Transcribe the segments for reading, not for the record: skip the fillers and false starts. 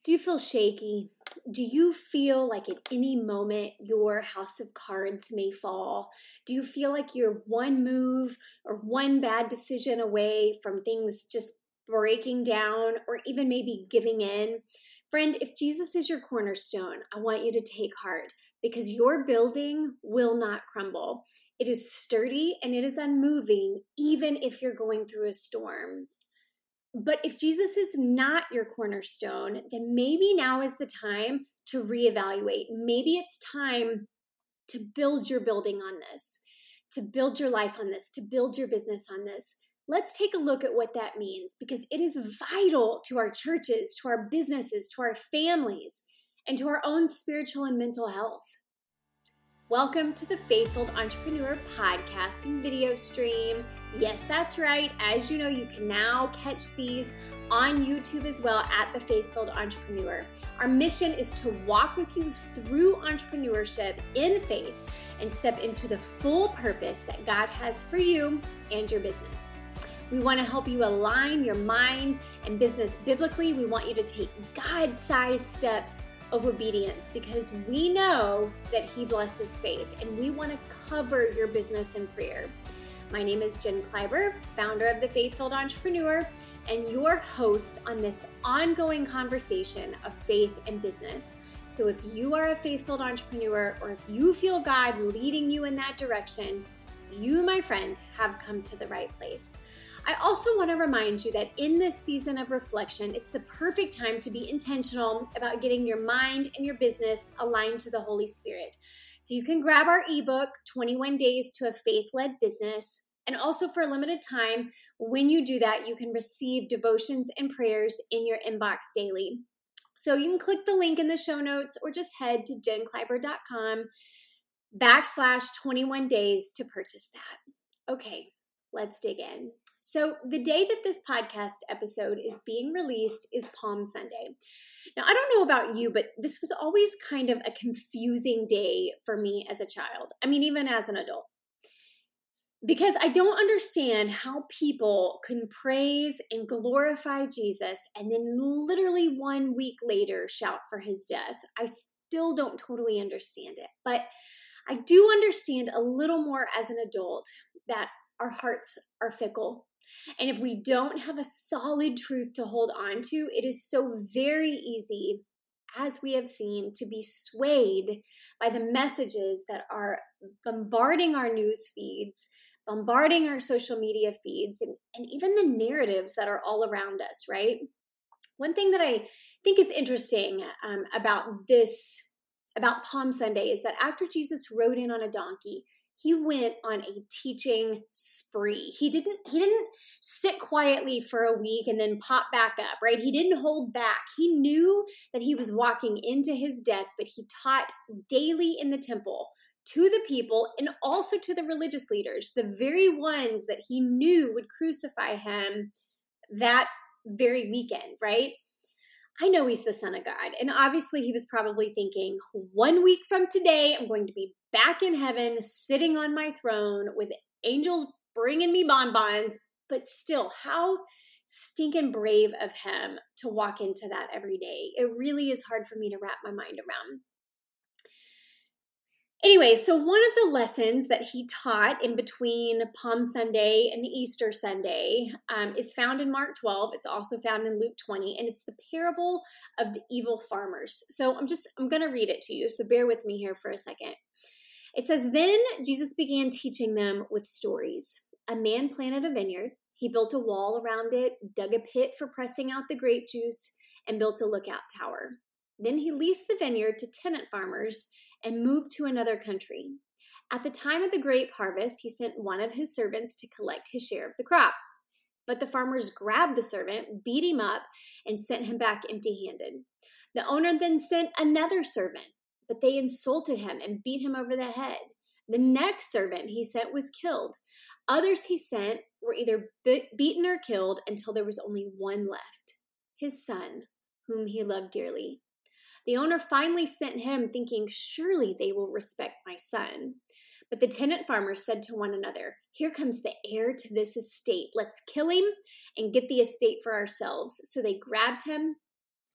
Do you feel shaky? Do you feel like at any moment your house of cards may fall? Do you feel like you're one move or one bad decision away from things just breaking down or even maybe giving in? Friend, if Jesus is your cornerstone, I want you to take heart because your building will not crumble. It is sturdy and it is unmoving, even if you're going through a storm. But if Jesus is not your cornerstone, then maybe now is the time to reevaluate. Maybe it's time to build your building on this, to build your life on this, to build your business on this. Let's take a look at what that means because it is vital to our churches, to our businesses, to our families, and to our own spiritual and mental health. Welcome to the Faith-Filled Entrepreneur podcast and video stream. Yes, that's right. As you know, you can now catch these on YouTube as well at the Faith-Filled Entrepreneur. Our mission is to walk with you through entrepreneurship in faith and step into the full purpose that God has for you and your business. We want to help you align your mind and business biblically. We want you to take God-sized steps of obedience because we know that He blesses faith and we want to cover your business in prayer. My name is Jen Kleiber, founder of the Faith-Filled Entrepreneur and your host on this ongoing conversation of faith and business. So if you are a faith-filled entrepreneur or if you feel God leading you in that direction, you, my friend, have come to the right place. I also want to remind you that in this season of reflection, it's the perfect time to be intentional about getting your mind and your business aligned to the Holy Spirit. So you can grab our ebook, 21 Days to a Faith-Led Business. And also for a limited time, when you do that, you can receive devotions and prayers in your inbox daily. So you can click the link in the show notes or just head to jenkleiber.com/21 days to purchase that. Okay, let's dig in. So the day that this podcast episode is being released is Palm Sunday. Now, I don't know about you, but this was always kind of a confusing day for me as a child. I mean, even as an adult. Because I don't understand how people can praise and glorify Jesus and then literally 1 week later shout for His death. I still don't totally understand it. But I do understand a little more as an adult that our hearts are fickle. And if we don't have a solid truth to hold on to, it is so very easy, as we have seen, to be swayed by the messages that are bombarding our news feeds, bombarding our social media feeds, and even the narratives that are all around us, right? One thing that I think is interesting about Palm Sunday is that after Jesus rode in on a donkey, He went on a teaching spree. He didn't sit quietly for a week and then pop back up, right? He didn't hold back. He knew that He was walking into His death, but He taught daily in the temple to the people and also to the religious leaders, the very ones that He knew would crucify Him that very weekend, right? I know He's the Son of God. And obviously He was probably thinking, 1 week from today, I'm going to be back in heaven, sitting on my throne with angels bringing me bonbons. But still, how stinking brave of Him to walk into that every day. It really is hard for me to wrap my mind around. Anyway, so one of the lessons that He taught in between Palm Sunday and Easter Sunday is found in Mark 12. It's also found in Luke 20, and it's the parable of the evil farmers. So I'm going to read it to you, so bear with me here for a second. It says, "Then Jesus began teaching them with stories. A man planted a vineyard. He built a wall around it, dug a pit for pressing out the grape juice, and built a lookout tower. Then he leased the vineyard to tenant farmers and moved to another country. At the time of the grape harvest, he sent one of his servants to collect his share of the crop. But the farmers grabbed the servant, beat him up, and sent him back empty-handed. The owner then sent another servant, but they insulted him and beat him over the head. The next servant he sent was killed. Others he sent were either beaten or killed until there was only one left, his son, whom he loved dearly. The owner finally sent him, thinking, surely they will respect my son. But the tenant farmers said to one another, here comes the heir to this estate. Let's kill him and get the estate for ourselves. So they grabbed him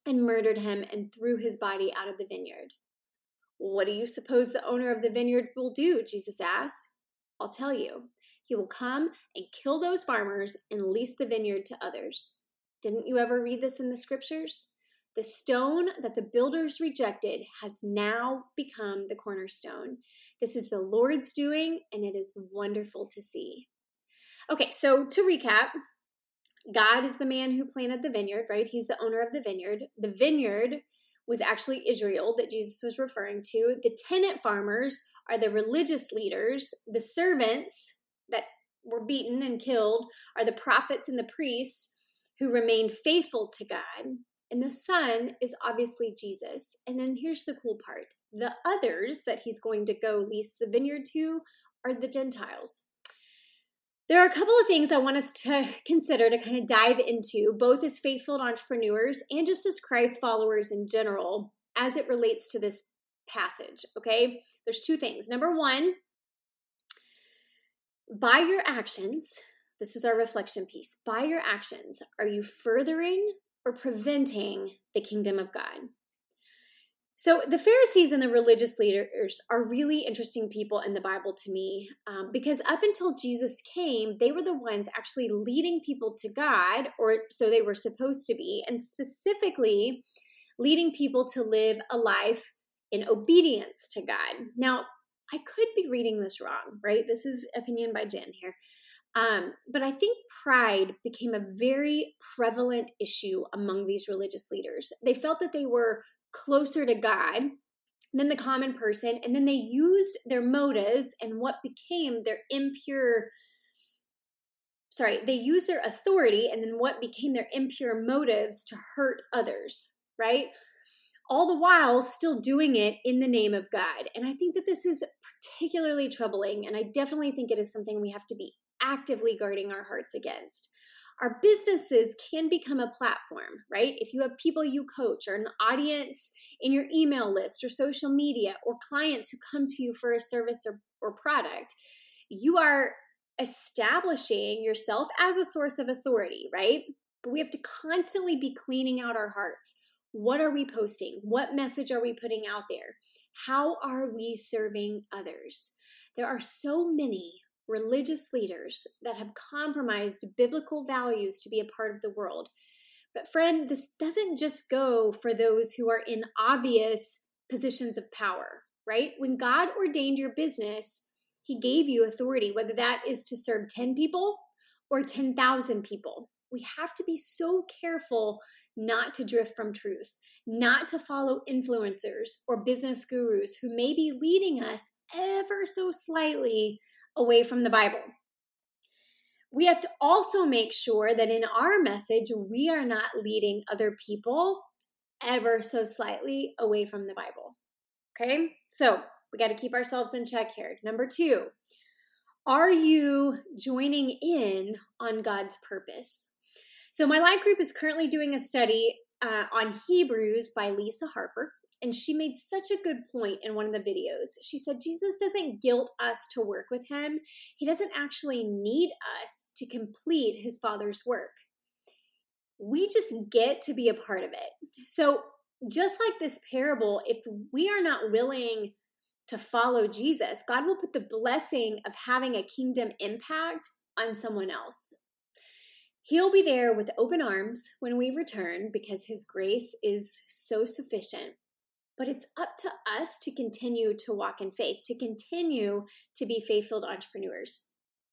and murdered him and threw his body out of the vineyard. What do you suppose the owner of the vineyard will do? Jesus asked. I'll tell you. He will come and kill those farmers and lease the vineyard to others. Didn't you ever read this in the scriptures? The stone that the builders rejected has now become the cornerstone. This is the Lord's doing, and it is wonderful to see. Okay, so to recap, God is the man who planted the vineyard, right? He's the owner of the vineyard. The vineyard was actually Israel that Jesus was referring to. The tenant farmers are the religious leaders. The servants that were beaten and killed are the prophets and the priests who remained faithful to God. And the son is obviously Jesus. And then here's the cool part. The others that he's going to go lease the vineyard to are the Gentiles. There are a couple of things I want us to consider to kind of dive into, both as faithful entrepreneurs and just as Christ followers in general, as it relates to this passage, okay? There's two things. Number one, by your actions, this is our reflection piece. By your actions, are you furthering or preventing the kingdom of God? So the Pharisees and the religious leaders are really interesting people in the Bible to me, because up until Jesus came, they were the ones actually leading people to God, or so they were supposed to be, and specifically leading people to live a life in obedience to God. Now, I could be reading this wrong, right? This is opinion by Jen here. But I think pride became a very prevalent issue among these religious leaders. They felt that they were closer to God than the common person, and then they used their motives and what became their they used their authority and then what became their impure motives to hurt others, right? All the while still doing it in the name of God. And I think that this is particularly troubling, and I definitely think it is something we have to be actively guarding our hearts against. Our businesses can become a platform, right? If you have people you coach or an audience in your email list or social media or clients who come to you for a service or product, you are establishing yourself as a source of authority, right? But we have to constantly be cleaning out our hearts. What are we posting? What message are we putting out there? How are we serving others? There are so many religious leaders that have compromised biblical values to be a part of the world. But friend, this doesn't just go for those who are in obvious positions of power, right? When God ordained your business, he gave you authority, whether that is to serve 10 people or 10,000 people. We have to be so careful not to drift from truth, not to follow influencers or business gurus who may be leading us ever so slightly away from the Bible. We have to also make sure that in our message, we are not leading other people ever so slightly away from the Bible. Okay? So we got to keep ourselves in check here. Number two, are you joining in on God's purpose? So my life group is currently doing a study on Hebrews by Lisa Harper. And she made such a good point in one of the videos. She said, Jesus doesn't guilt us to work with him. He doesn't actually need us to complete his Father's work. We just get to be a part of it. So just like this parable, if we are not willing to follow Jesus, God will put the blessing of having a kingdom impact on someone else. He'll be there with open arms when we return because his grace is so sufficient. But it's up to us to continue to walk in faith, to continue to be faithful entrepreneurs.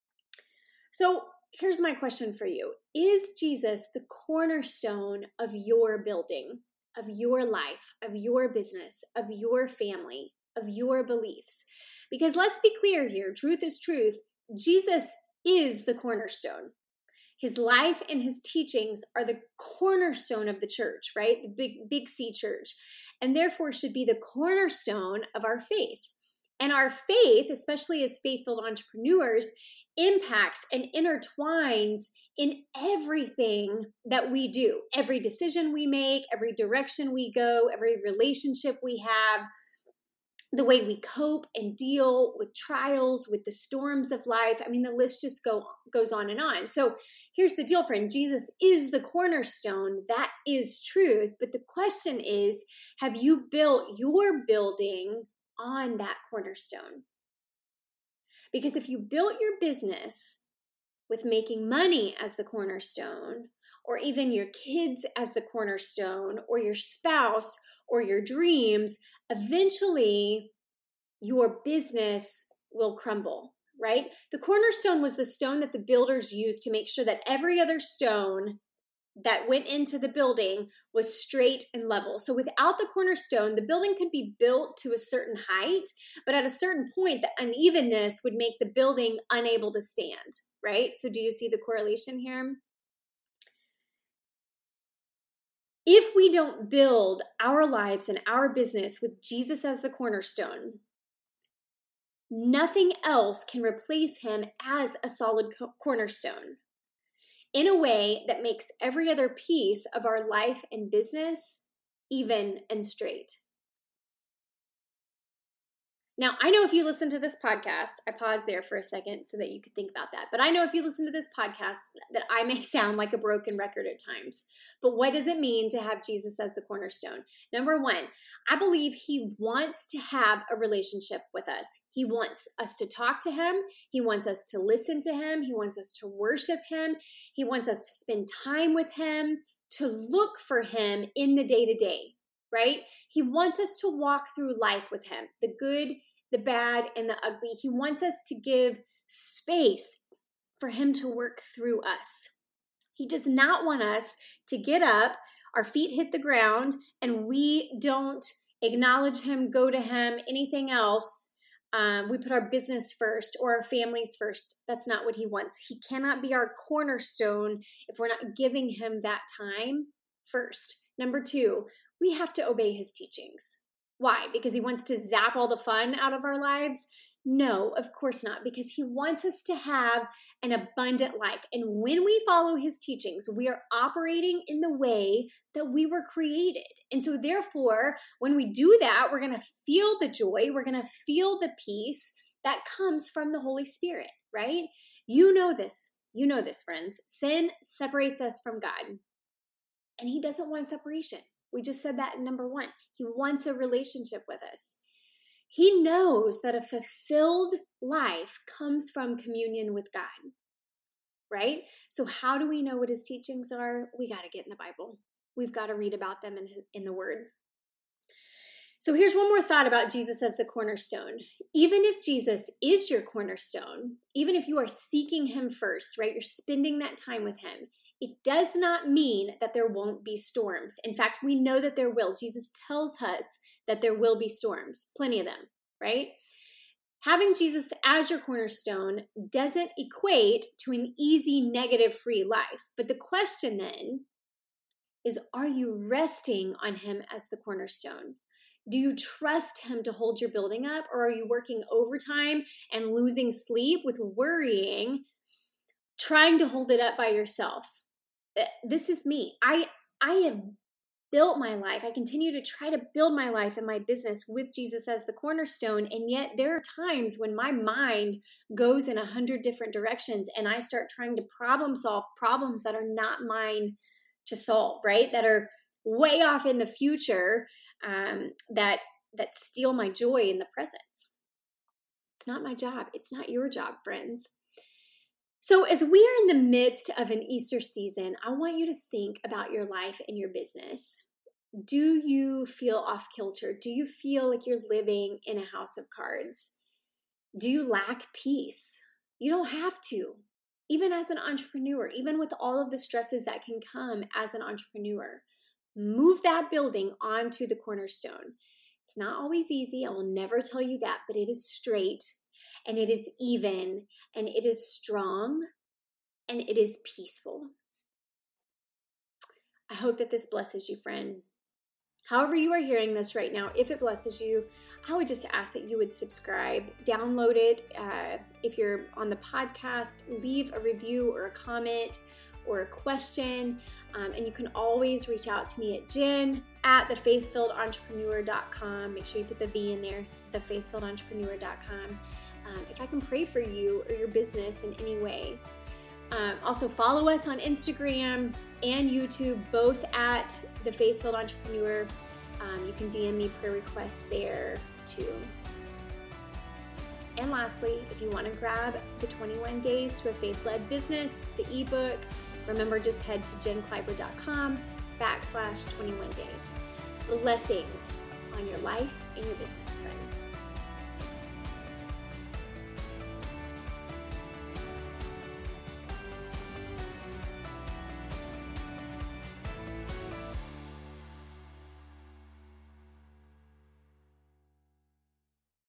So here's my question for you. Is Jesus the cornerstone of your building, of your life, of your business, of your family, of your beliefs? Because let's be clear here. Truth is truth. Jesus is the cornerstone. His life and his teachings are the cornerstone of the church, right? The big C church, and therefore should be the cornerstone of our faith. And our faith, especially as faithful entrepreneurs, impacts and intertwines in everything that we do. Every decision we make, every direction we go, every relationship we have. the way we cope and deal with trials, with the storms of life. I mean, the list just goes on and on. So here's the deal, friend. Jesus is the cornerstone. That is truth. But the question is, have you built your building on that cornerstone? Because if you built your business with making money as the cornerstone, or even your kids as the cornerstone, or your spouse, or your dreams, eventually your business will crumble, right? The cornerstone was the stone that the builders used to make sure that every other stone that went into the building was straight and level. So without the cornerstone, the building could be built to a certain height, but at a certain point, the unevenness would make the building unable to stand, right? So do you see the correlation here? If we don't build our lives and our business with Jesus as the cornerstone, nothing else can replace him as a solid cornerstone in a way that makes every other piece of our life and business even and straight. Now, I know if you listen to this podcast, I paused there for a second so that you could think about that. But I know if you listen to this podcast that I may sound like a broken record at times. But what does it mean to have Jesus as the cornerstone? Number one, I believe he wants to have a relationship with us. He wants us to talk to him. He wants us to listen to him. He wants us to worship him. He wants us to spend time with him, to look for him in the day-to-day, right? He wants us to walk through life with him, the good, the bad, and the ugly. He wants us to give space for him to work through us. He does not want us to get up, our feet hit the ground, and we don't acknowledge him, go to him, anything else. We put our business first or our families first. That's not what he wants. He cannot be our cornerstone if we're not giving him that time first. Number two, we have to obey his teachings. Why? Because he wants to zap all the fun out of our lives? No, of course not, because he wants us to have an abundant life. And when we follow his teachings, we are operating in the way that we were created. And so therefore, when we do that, we're going to feel the joy, we're going to feel the peace that comes from the Holy Spirit, right? You know this, friends. Sin separates us from God, and he doesn't want separation. We just said that in number one. He wants a relationship with us. He knows that a fulfilled life comes from communion with God, right? So how do we know what his teachings are? We got to get in the Bible. We've got to read about them in the Word. So here's one more thought about Jesus as the cornerstone. Even if Jesus is your cornerstone, even if you are seeking him first, right? You're spending that time with him. It does not mean that there won't be storms. In fact, we know that there will. Jesus tells us that there will be storms, plenty of them, right? Having Jesus as your cornerstone doesn't equate to an easy, negative-free life. But the question then is, are you resting on him as the cornerstone? Do you trust him to hold your building up, or are you working overtime and losing sleep with worrying, trying to hold it up by yourself? This is me. I have built my life. I continue to try to build my life and my business with Jesus as the cornerstone. And yet there are times when my mind goes in 100 different directions and I start trying to problem solve problems that are not mine to solve, right? That are way off in the future, that steal my joy in the present. It's not my job. It's not your job, friends. So as we are in the midst of an Easter season, I want you to think about your life and your business. Do you feel off kilter? Do you feel like you're living in a house of cards? Do you lack peace? You don't have to. Even as an entrepreneur, even with all of the stresses that can come as an entrepreneur, move that building onto the cornerstone. It's not always easy. I will never tell you that, but it is straight. And it is even, and it is strong, and it is peaceful. I hope that this blesses you, friend. However you are hearing this right now, if it blesses you, I would just ask that you would subscribe, download it. If you're on the podcast, leave a review or a comment, or a question. And you can always reach out to me at jen@thefaithfilledentrepreneur.com. Make sure you put the V in there, thefaithfilledentrepreneur.com. If I can pray for you or your business in any way. Also follow us on Instagram and YouTube, both at The Faith Filled Entrepreneur. You can DM me prayer requests there too. And lastly, if you want to grab the 21 Days to a Faith-Led Business, the ebook, remember, just head to jenkleiber.com/21 days. Blessings on your life and your business, friends.